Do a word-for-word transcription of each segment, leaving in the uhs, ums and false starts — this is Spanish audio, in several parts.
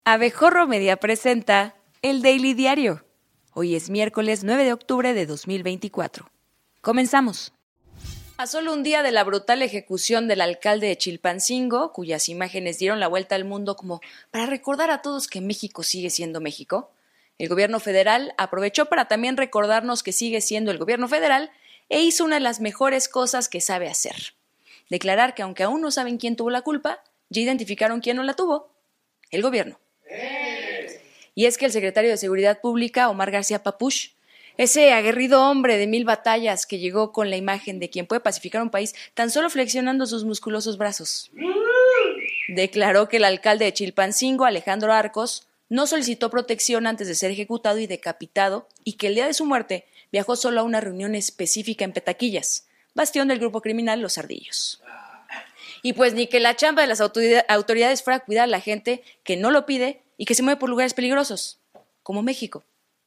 Abejorro Media presenta el Daily Diario. Hoy es miércoles nueve de octubre de dos mil veinticuatro. Comenzamos. A solo un día de la brutal ejecución del alcalde de Chilpancingo, cuyas imágenes dieron la vuelta al mundo como para recordar a todos que México sigue siendo México, el gobierno federal aprovechó para también recordarnos que sigue siendo el gobierno federal e hizo una de las mejores cosas que sabe hacer: declarar que aunque aún no saben quién tuvo la culpa, ya identificaron quién no la tuvo: el gobierno. Y es que el secretario de Seguridad Pública, Omar García Papuch, ese aguerrido hombre de mil batallas que llegó con la imagen de quien puede pacificar un país tan solo flexionando sus musculosos brazos, declaró que el alcalde de Chilpancingo, Alejandro Arcos, no solicitó protección antes de ser ejecutado y decapitado, y que el día de su muerte viajó solo a una reunión específica en Petaquillas, bastión del grupo criminal Los Ardillos. Y pues ni que la chamba de las autoridades fuera cuidar a la gente que no lo pide y que se mueve por lugares peligrosos, como México.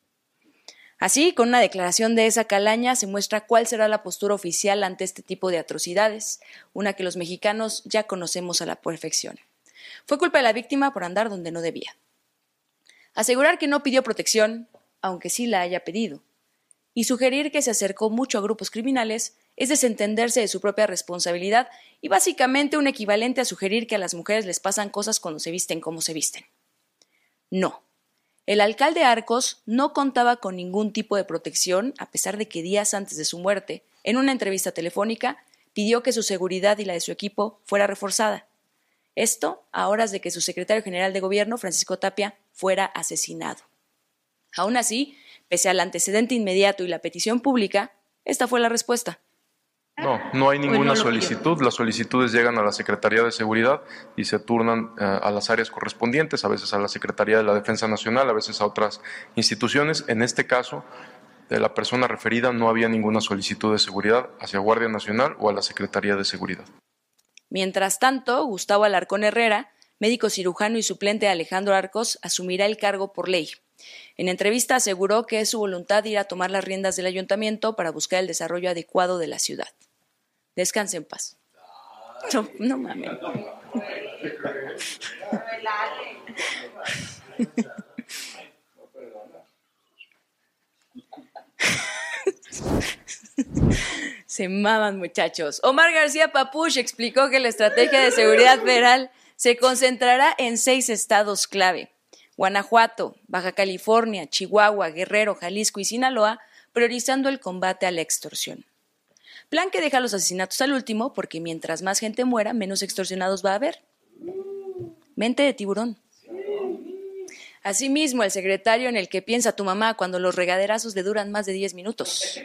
Así, con una declaración de esa calaña, se muestra cuál será la postura oficial ante este tipo de atrocidades, una que los mexicanos ya conocemos a la perfección. Fue culpa de la víctima por andar donde no debía. Asegurar que no pidió protección, aunque sí la haya pedido, y sugerir que se acercó mucho a grupos criminales es desentenderse de su propia responsabilidad y básicamente un equivalente a sugerir que a las mujeres les pasan cosas cuando se visten como se visten. No. El alcalde Arcos no contaba con ningún tipo de protección, a pesar de que días antes de su muerte, en una entrevista telefónica, pidió que su seguridad y la de su equipo fuera reforzada. Esto a horas de que su secretario general de gobierno, Francisco Tapia, fuera asesinado. Aún así, pese al antecedente inmediato y la petición pública, esta fue la respuesta. No, no hay ninguna solicitud. Las solicitudes llegan a la Secretaría de Seguridad y se turnan eh, a las áreas correspondientes, a veces a la Secretaría de la Defensa Nacional, a veces a otras instituciones. En este caso, de la persona referida no había ninguna solicitud de seguridad hacia Guardia Nacional o a la Secretaría de Seguridad. Mientras tanto, Gustavo Alarcón Herrera, médico cirujano y suplente de Alejandro Arcos, asumirá el cargo por ley. En entrevista aseguró que es su voluntad ir a tomar las riendas del ayuntamiento para buscar el desarrollo adecuado de la ciudad. Descanse en paz. No, no mames. Se maman, muchachos. Omar García Papuch explicó que la estrategia de seguridad federal se concentrará en seis estados clave: Guanajuato, Baja California, Chihuahua, Guerrero, Jalisco y Sinaloa, priorizando el combate a la extorsión. Plan que deja los asesinatos al último, porque mientras más gente muera, menos extorsionados va a haber. Mente de tiburón. Asimismo, el secretario en el que piensa tu mamá cuando los regaderazos le duran más de diez minutos.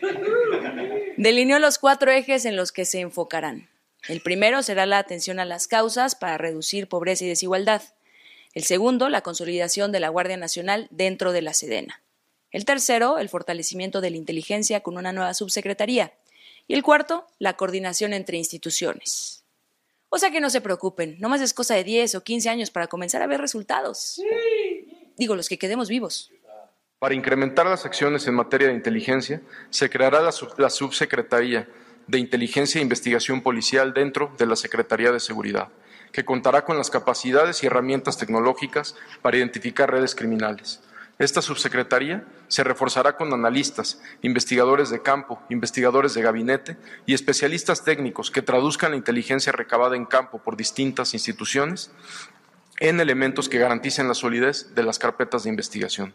Delineó los cuatro ejes en los que se enfocarán. El primero será la atención a las causas para reducir pobreza y desigualdad. El segundo, la consolidación de la Guardia Nacional dentro de la Sedena. El tercero, el fortalecimiento de la inteligencia con una nueva subsecretaría. Y el cuarto, la coordinación entre instituciones. O sea que no se preocupen, nomás es cosa de diez o quince años para comenzar a ver resultados. Digo, los que quedemos vivos. Para incrementar las acciones en materia de inteligencia, se creará la, sub- la Subsecretaría de Inteligencia e Investigación Policial dentro de la Secretaría de Seguridad, que contará con las capacidades y herramientas tecnológicas para identificar redes criminales. Esta subsecretaría se reforzará con analistas, investigadores de campo, investigadores de gabinete y especialistas técnicos que traduzcan la inteligencia recabada en campo por distintas instituciones en elementos que garanticen la solidez de las carpetas de investigación.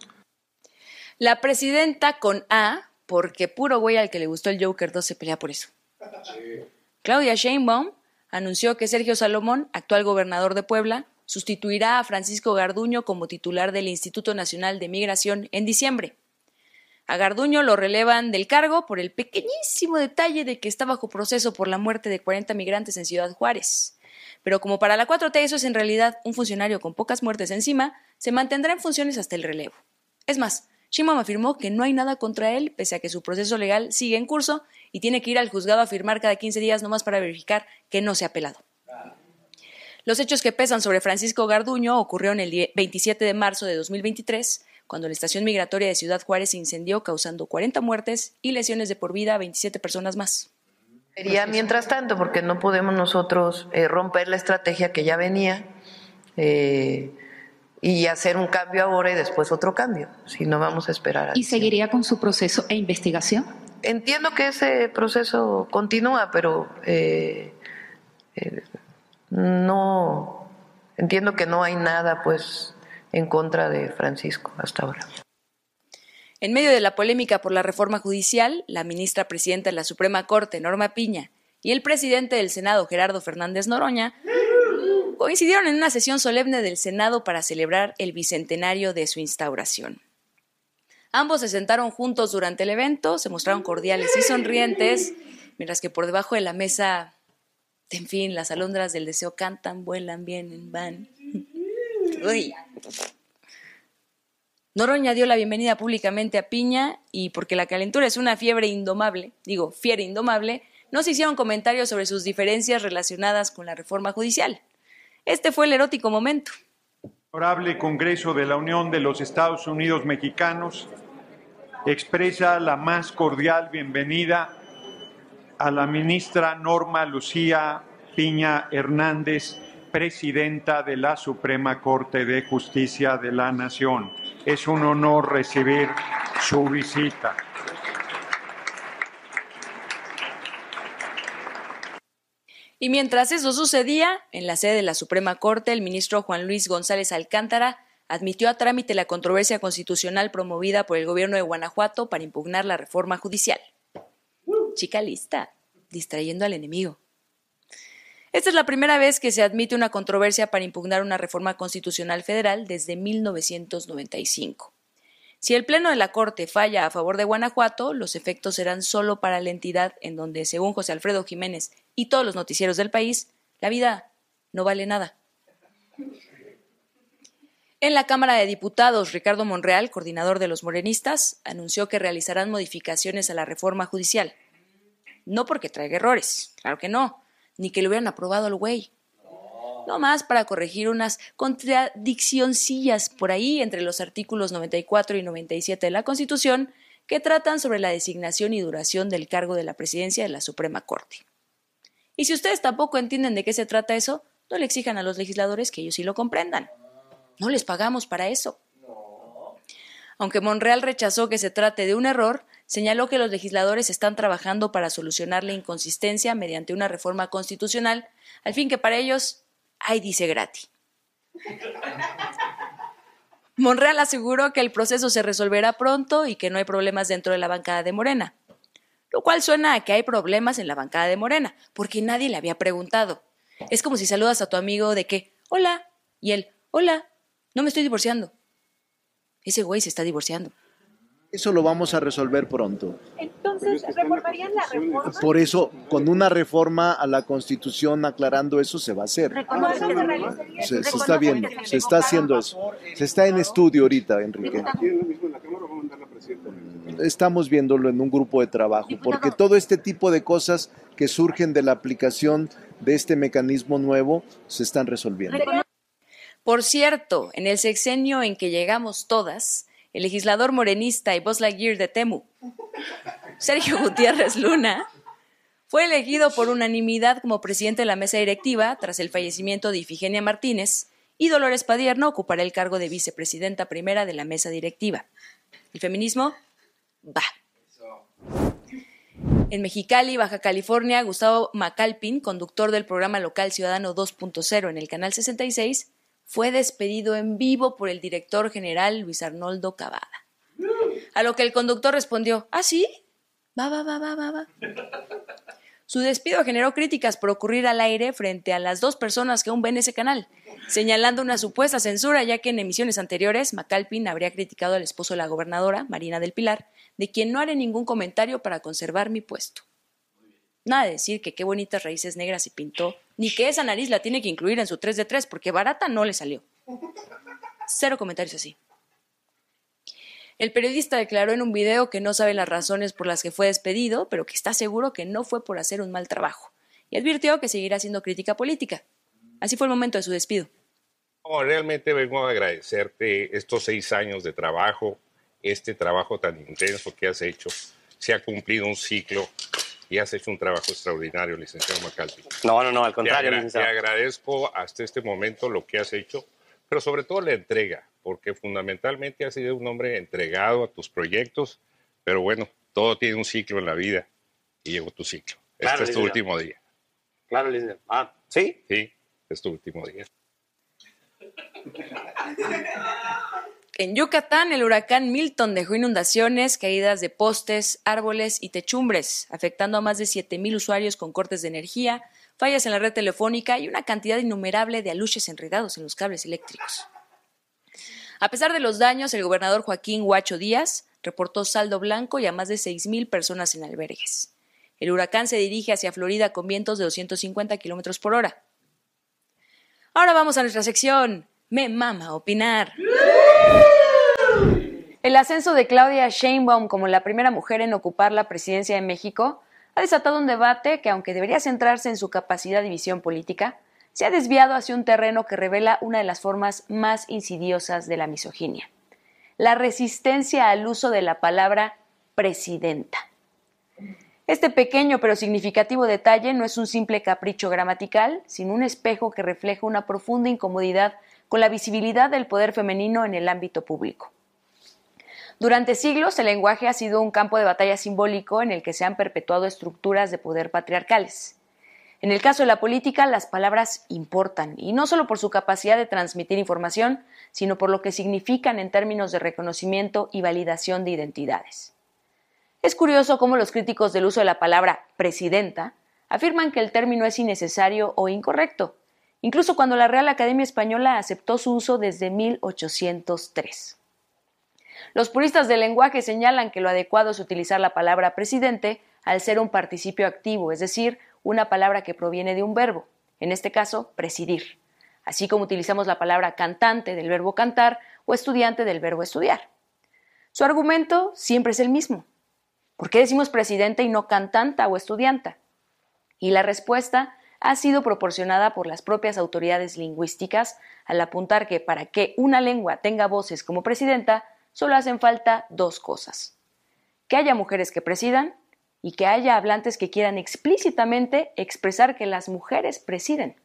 La presidenta con A, porque puro güey al que le gustó el Joker dos se pelea por eso. Claudia Sheinbaum anunció que Sergio Salomón, actual gobernador de Puebla, sustituirá a Francisco Garduño como titular del Instituto Nacional de Migración en diciembre. A Garduño lo relevan del cargo por el pequeñísimo detalle de que está bajo proceso por la muerte de cuarenta migrantes en Ciudad Juárez. Pero como para la cuatro T eso es en realidad un funcionario con pocas muertes encima, se mantendrá en funciones hasta el relevo. Es más, Sheinbaum afirmó que no hay nada contra él, pese a que su proceso legal sigue en curso y tiene que ir al juzgado a firmar cada quince días nomás para verificar que no se ha apelado. Los hechos que pesan sobre Francisco Garduño ocurrieron el veintisiete de marzo de dos mil veintitrés, cuando la estación migratoria de Ciudad Juárez se incendió, causando cuarenta muertes y lesiones de por vida a veintisiete personas más. Sería mientras tanto, porque no podemos nosotros eh, romper la estrategia que ya venía, eh, y hacer un cambio ahora y después otro cambio, si no vamos a esperar. ¿Y seguiría con su proceso e investigación? Entiendo que ese proceso continúa, pero eh, eh, no, entiendo que no hay nada pues en contra de Francisco hasta ahora. En medio de la polémica por la reforma judicial, la ministra presidenta de la Suprema Corte, Norma Piña, y el presidente del Senado, Gerardo Fernández Noroña, coincidieron en una sesión solemne del Senado para celebrar el bicentenario de su instauración. Ambos se sentaron juntos durante el evento, se mostraron cordiales y sonrientes, mientras que por debajo de la mesa, en fin, las alondras del deseo cantan, vuelan, vienen, van. Uy. Noroña dio la bienvenida públicamente a Piña y porque la calentura es una fiebre indomable, digo, fiera indomable, no se hicieron comentarios sobre sus diferencias relacionadas con la reforma judicial. Este fue el erótico momento. Honorable Congreso de la Unión de los Estados Unidos Mexicanos expresa la más cordial bienvenida a la ministra Norma Lucía Piña Hernández, presidenta de la Suprema Corte de Justicia de la Nación. Es un honor recibir su visita. Y mientras eso sucedía, en la sede de la Suprema Corte, el ministro Juan Luis González Alcántara admitió a trámite la controversia constitucional promovida por el gobierno de Guanajuato para impugnar la reforma judicial. Chica lista, distrayendo al enemigo. Esta es la primera vez que se admite una controversia para impugnar una reforma constitucional federal desde mil novecientos noventa y cinco. Si el Pleno de la Corte falla a favor de Guanajuato, los efectos serán solo para la entidad en donde, según José Alfredo Jiménez y todos los noticieros del país, la vida no vale nada. En la Cámara de Diputados, Ricardo Monreal, coordinador de los morenistas, anunció que realizarán modificaciones a la reforma judicial. No porque traiga errores, claro que no, ni que lo hubieran aprobado al güey. No más para corregir unas contradiccioncillas por ahí entre los artículos noventa y cuatro y noventa y siete de la Constitución que tratan sobre la designación y duración del cargo de la presidencia de la Suprema Corte. Y si ustedes tampoco entienden de qué se trata eso, no le exijan a los legisladores que ellos sí lo comprendan. No les pagamos para eso. Aunque Monreal rechazó que se trate de un error, señaló que los legisladores están trabajando para solucionar la inconsistencia mediante una reforma constitucional, al fin que para ellos hay dice gratis. Monreal aseguró que el proceso se resolverá pronto y que no hay problemas dentro de la bancada de Morena, lo cual suena a que hay problemas en la bancada de Morena, porque nadie le había preguntado. Es como si saludas a tu amigo de que, hola, y él, hola, no me estoy divorciando. Ese güey se está divorciando. Eso lo vamos a resolver pronto. Entonces, ¿reformarían la reforma? Por eso, con una reforma a la Constitución aclarando eso, se va a hacer. Se, se está viendo, se está haciendo eso. Se está en estudio ahorita, Enrique. Estamos viéndolo en un grupo de trabajo, porque todo este tipo de cosas que surgen de la aplicación de este mecanismo nuevo se están resolviendo. Por cierto, en el sexenio en que llegamos todas, el legislador morenista y Buzz Lightyear de Temu, Sergio Gutiérrez Luna, fue elegido por unanimidad como presidente de la mesa directiva tras el fallecimiento de Ifigenia Martínez y Dolores Padierno ocupará el cargo de vicepresidenta primera de la mesa directiva. ¿El feminismo? Va. En Mexicali, Baja California, Gustavo Macalpin, conductor del programa local Ciudadano dos punto cero en el Canal sesenta y seis, fue despedido en vivo por el director general Luis Arnoldo Cavada. A lo que el conductor respondió, ¿ah, sí? Va, va, va, va, va, va. Su despido generó críticas por ocurrir al aire frente a las dos personas que aún ven ese canal, señalando una supuesta censura, ya que en emisiones anteriores Macalpin habría criticado al esposo de la gobernadora, Marina del Pilar, de quien no haré ningún comentario para conservar mi puesto. Nada de decir que qué bonitas raíces negras se pintó, ni que esa nariz la tiene que incluir en su tres de tres, porque barata no le salió. Cero comentarios así. El periodista declaró en un video que no sabe las razones por las que fue despedido, pero que está seguro que no fue por hacer un mal trabajo, y advirtió que seguirá haciendo crítica política. Así fue el momento de su despido. Oh, realmente vengo a agradecerte estos seis años de trabajo, este trabajo tan intenso que has hecho. Se ha cumplido un ciclo y has hecho un trabajo extraordinario, licenciado Macalpin. No, no, no, al contrario, te, agra- licenciado. te agradezco hasta este momento lo que has hecho, pero sobre todo la entrega, porque fundamentalmente has sido un hombre entregado a tus proyectos, pero bueno, todo tiene un ciclo en la vida y llegó tu ciclo. Claro, este es tu licenciado. último día. Claro, licenciado. Ah, ¿sí? Sí, es tu último día. En Yucatán, el huracán Milton dejó inundaciones, caídas de postes, árboles y techumbres, afectando a más de siete mil usuarios con cortes de energía, fallas en la red telefónica y una cantidad innumerable de aluches enredados en los cables eléctricos. A pesar de los daños, el gobernador Joaquín Huacho Díaz reportó saldo blanco y a más de seis mil personas en albergues. El huracán se dirige hacia Florida con vientos de doscientos cincuenta kilómetros por hora. Ahora vamos a nuestra sección, Me Mama Opinar. El ascenso de Claudia Sheinbaum como la primera mujer en ocupar la presidencia de México ha desatado un debate que, aunque debería centrarse en su capacidad y visión política, se ha desviado hacia un terreno que revela una de las formas más insidiosas de la misoginia: la resistencia al uso de la palabra presidenta. Este pequeño pero significativo detalle no es un simple capricho gramatical, sino un espejo que refleja una profunda incomodidad con la visibilidad del poder femenino en el ámbito público. Durante siglos, el lenguaje ha sido un campo de batalla simbólico en el que se han perpetuado estructuras de poder patriarcales. En el caso de la política, las palabras importan, y no solo por su capacidad de transmitir información, sino por lo que significan en términos de reconocimiento y validación de identidades. Es curioso cómo los críticos del uso de la palabra presidenta afirman que el término es innecesario o incorrecto, incluso cuando la Real Academia Española aceptó su uso desde mil ochocientos tres. Los puristas del lenguaje señalan que lo adecuado es utilizar la palabra presidente al ser un participio activo, es decir, una palabra que proviene de un verbo, en este caso, presidir, así como utilizamos la palabra cantante del verbo cantar o estudiante del verbo estudiar. Su argumento siempre es el mismo. ¿Por qué decimos presidente y no cantanta o estudianta? Y la respuesta ha sido proporcionada por las propias autoridades lingüísticas al apuntar que para que una lengua tenga voces como presidenta, solo hacen falta dos cosas: que haya mujeres que presidan y que haya hablantes que quieran explícitamente expresar que las mujeres presiden.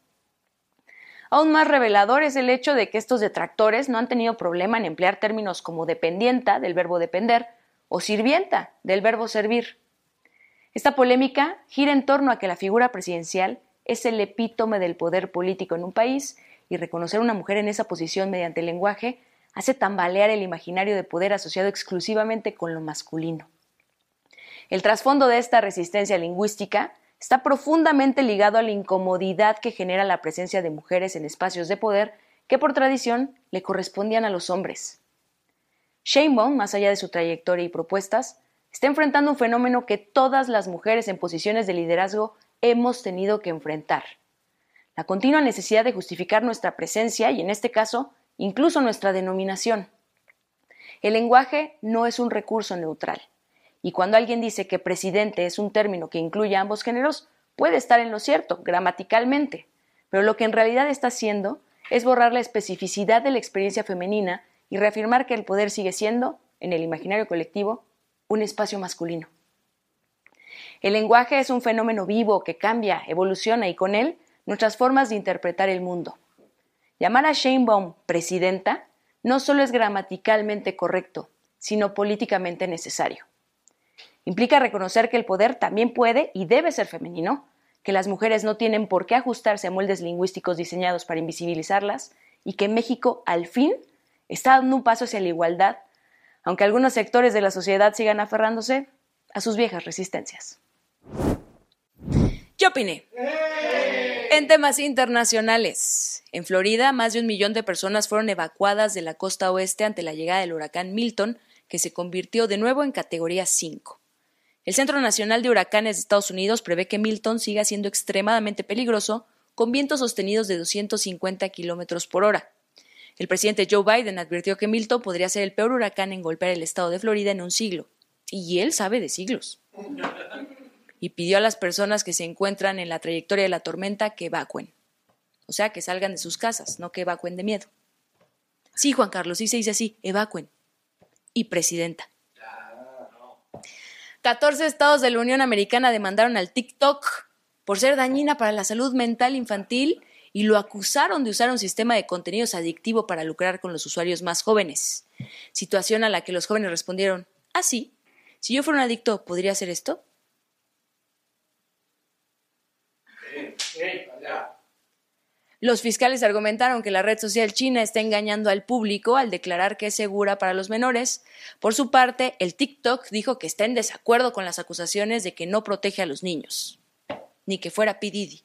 Aún más revelador es el hecho de que estos detractores no han tenido problema en emplear términos como dependienta, del verbo depender, o sirvienta, del verbo servir. Esta polémica gira en torno a que la figura presidencial es el epítome del poder político en un país, y reconocer a una mujer en esa posición mediante el lenguaje hace tambalear el imaginario de poder asociado exclusivamente con lo masculino. El trasfondo de esta resistencia lingüística está profundamente ligado a la incomodidad que genera la presencia de mujeres en espacios de poder que por tradición le correspondían a los hombres. Sheinbaum, más allá de su trayectoria y propuestas, está enfrentando un fenómeno que todas las mujeres en posiciones de liderazgo hemos tenido que enfrentar: la continua necesidad de justificar nuestra presencia y, en este caso, incluso nuestra denominación. El lenguaje no es un recurso neutral, y cuando alguien dice que presidente es un término que incluye a ambos géneros, puede estar en lo cierto, gramaticalmente, pero lo que en realidad está haciendo es borrar la especificidad de la experiencia femenina y reafirmar que el poder sigue siendo, en el imaginario colectivo, un espacio masculino. El lenguaje es un fenómeno vivo que cambia, evoluciona y con él nuestras formas de interpretar el mundo. Llamar a Sheinbaum presidenta no solo es gramaticalmente correcto, sino políticamente necesario. Implica reconocer que el poder también puede y debe ser femenino, que las mujeres no tienen por qué ajustarse a moldes lingüísticos diseñados para invisibilizarlas y que México, al fin, está dando un paso hacia la igualdad, aunque algunos sectores de la sociedad sigan aferrándose a sus viejas resistencias. Yo opiné. En temas internacionales, en Florida, más de un millón de personas fueron evacuadas de la costa oeste ante la llegada del huracán Milton, que se convirtió de nuevo en categoría cinco. El Centro Nacional de Huracanes de Estados Unidos prevé que Milton siga siendo extremadamente peligroso, con vientos sostenidos de doscientos cincuenta kilómetros por hora. El presidente Joe Biden advirtió que Milton podría ser el peor huracán en golpear el estado de Florida en un siglo. Y él sabe de siglos. Y pidió a las personas que se encuentran en la trayectoria de la tormenta que evacúen. O sea, que salgan de sus casas, no que evacúen de miedo. Sí, Juan Carlos, sí se dice así, evacúen. Y presidenta. catorce estados de la Unión Americana demandaron al TikTok por ser dañina para la salud mental infantil y lo acusaron de usar un sistema de contenidos adictivo para lucrar con los usuarios más jóvenes. Situación a la que los jóvenes respondieron, ¿ah, sí? Si yo fuera un adicto, ¿podría hacer esto? Sí, sí, allá. Los fiscales argumentaron que la red social china está engañando al público al declarar que es segura para los menores. Por su parte, el TikTok dijo que está en desacuerdo con las acusaciones de que no protege a los niños, ni que fuera P. Diddy.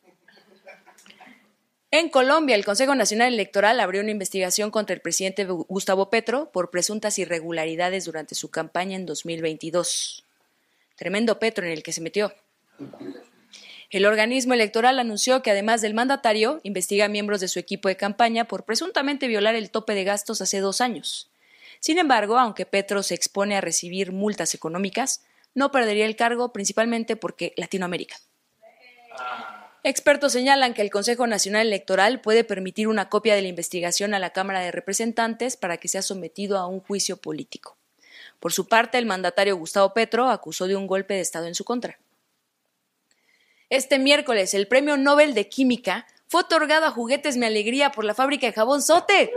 En Colombia, el Consejo Nacional Electoral abrió una investigación contra el presidente Gustavo Petro por presuntas irregularidades durante su campaña en dos mil veintidós. Tremendo Petro en el que se metió. El organismo electoral anunció que además del mandatario, investiga a miembros de su equipo de campaña por presuntamente violar el tope de gastos hace dos años. Sin embargo, aunque Petro se expone a recibir multas económicas, no perdería el cargo principalmente porque Latinoamérica. Expertos señalan que el Consejo Nacional Electoral puede permitir una copia de la investigación a la Cámara de Representantes para que sea sometido a un juicio político. Por su parte, el mandatario Gustavo Petro acusó de un golpe de Estado en su contra. Este miércoles, el Premio Nobel de Química fue otorgado a Juguetes Mi Alegría por la fábrica de jabón Sote.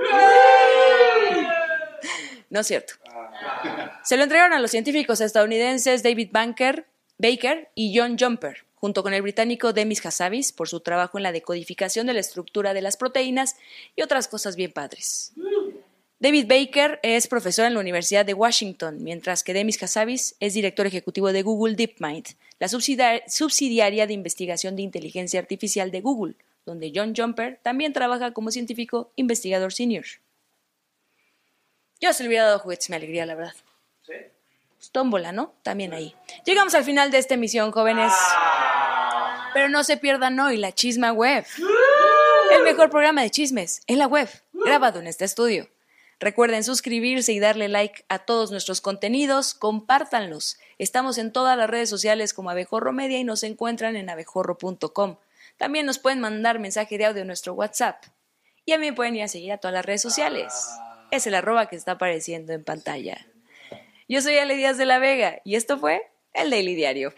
No es cierto. Se lo entregaron a los científicos estadounidenses David Banker, Baker y John Jumper, junto con el británico Demis Hassabis, por su trabajo en la decodificación de la estructura de las proteínas y otras cosas bien padres. David Baker es profesor en la Universidad de Washington, mientras que Demis Hassabis es director ejecutivo de Google DeepMind, la subsidiaria de investigación de inteligencia artificial de Google, donde John Jumper también trabaja como científico investigador senior. Yo se le hubiera dado Juguetes Mi Alegría, la verdad. ¿Sí? Pues tómbola, ¿no? También ahí. Llegamos al final de esta emisión, jóvenes. Ah. Pero no se pierdan hoy la Chisma Web. El mejor programa de chismes en la web, grabado en este estudio. Recuerden suscribirse y darle like a todos nuestros contenidos, compártanlos. Estamos en todas las redes sociales como Abejorro Media y nos encuentran en abejorro punto com. También nos pueden mandar mensaje de audio en nuestro WhatsApp. Y a mí me pueden ir a seguir a todas las redes sociales. Es el arroba que está apareciendo en pantalla. Yo soy Ale Díaz de la Vega y esto fue el Daily Diario.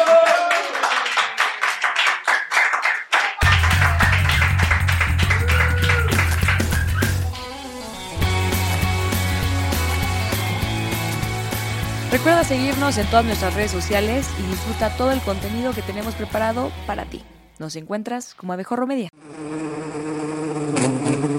Recuerda seguirnos en todas nuestras redes sociales y disfruta todo el contenido que tenemos preparado para ti. Nos encuentras como Abejorro Media.